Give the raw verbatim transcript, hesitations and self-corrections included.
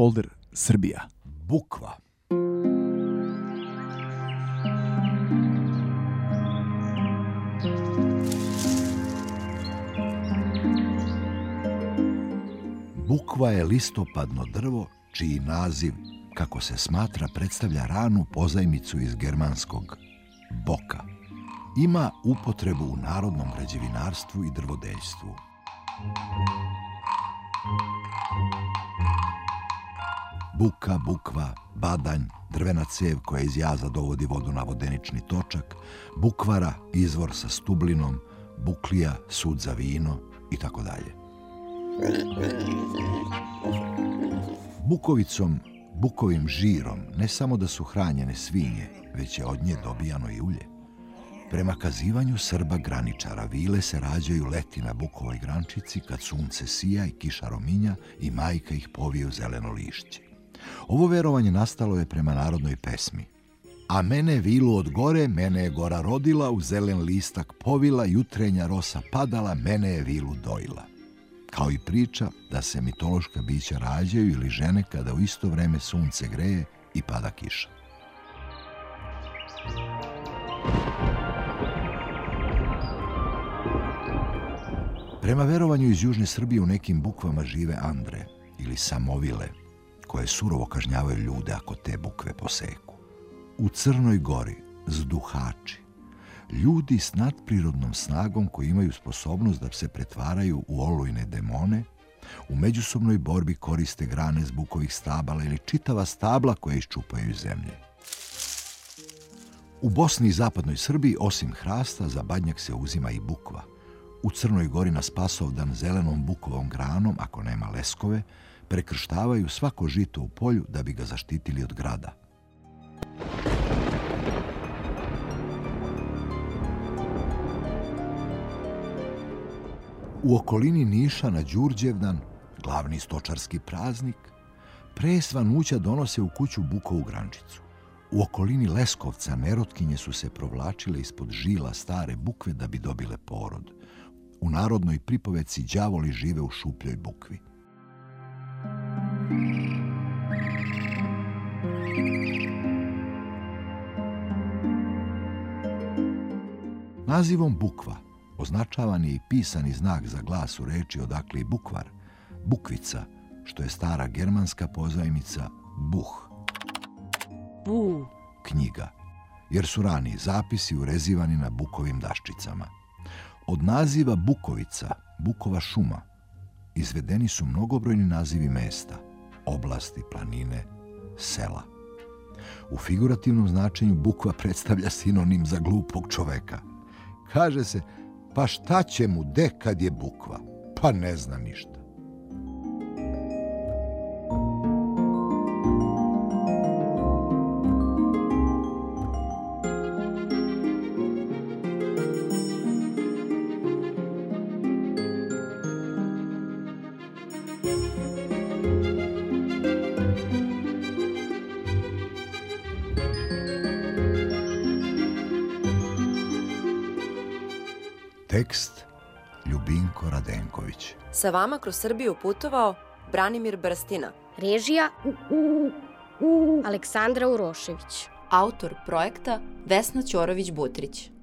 folder Srbija. Bukva. Bukva je listopadno drvo čiji naziv, kako se smatra, predstavlja ranu pozajmicu iz germanskog boka. Ima upotrebu u narodnom građevinarstvu i drvodeljstvu. Buka, bukva, badanj, drvena cev koja iz jaza dovodi vodu na vodenični točak, bukvara, izvor sa stublinom, buklija, sud za vino i tako dalje. Bukovicom, bukovim žirom, ne samo da su hranjene svinje, već je od nje dobijano i ulje. Prema kazivanju Srba graničara, vile se rađaju leti na bukovoj grančici kad sunce sija i kiša rominja i majka ih povije u zeleno lišće. Ovo verovanje nastalo je prema narodnoj pesmi. A mene vilu od gore, mene je gora rodila, u zelen listak povila, jutrenja rosa padala, mene je vilu dojila. Kao i priča da se mitološka bića rađaju ili žene kada u isto vreme sunce greje i pada kiša. Prema verovanju iz južne Srbije u nekim bukvama žive andre ili samovile, koje surovo kažnjavaju ljude ako te bukve poseku. U Crnoj Gori zduhači, ljudi s nadprirodnom snagom koji imaju sposobnost da se pretvaraju u olujne demone, u međusobnoj borbi koriste grane s bukovih stabala ili čitava stabla koje iščupaju iz zemlje. U Bosni i zapadnoj Srbiji, osim hrasta, za badnjak se uzima i bukva. U Crnoj Gori na Spasovdan zelenom bukovom granom, ako nema leskove, prekrštavaju svako žito u polju da bi ga zaštitili od grada. U okolini Niša na Đurđevdan, glavni stočarski praznik, pre svanuća donose u kuću bukovu grančicu. U okolini Leskovca nerotkinje su se provlačile ispod žila stare bukve da bi dobile porod. U narodnoj pripoveci đavoli žive u šupljoj bukvi. Nazivom bukva označavan je i pisani znak za glas u reči odakle i bukvar, bukvica, što je stara germanska pozajmica buh. Bu. Knjiga, jer su raniji zapisi urezivani na bukovim daščicama. Od naziva Bukovica, Bukova šuma, izvedeni su mnogobrojni nazivi mesta, oblasti, planine, sela. U figurativnom značenju bukva predstavlja sinonim za glupog čoveka. Kaže se, pa šta će mu de kad je bukva? Pa ne zna ništa. Tekst Ljubinko Radenković. Sa vama kroz Srbiju putovao Branimir Brstina. Režija Aleksandra Urošević. Autor projekta Vesna Ćorović-Butrić.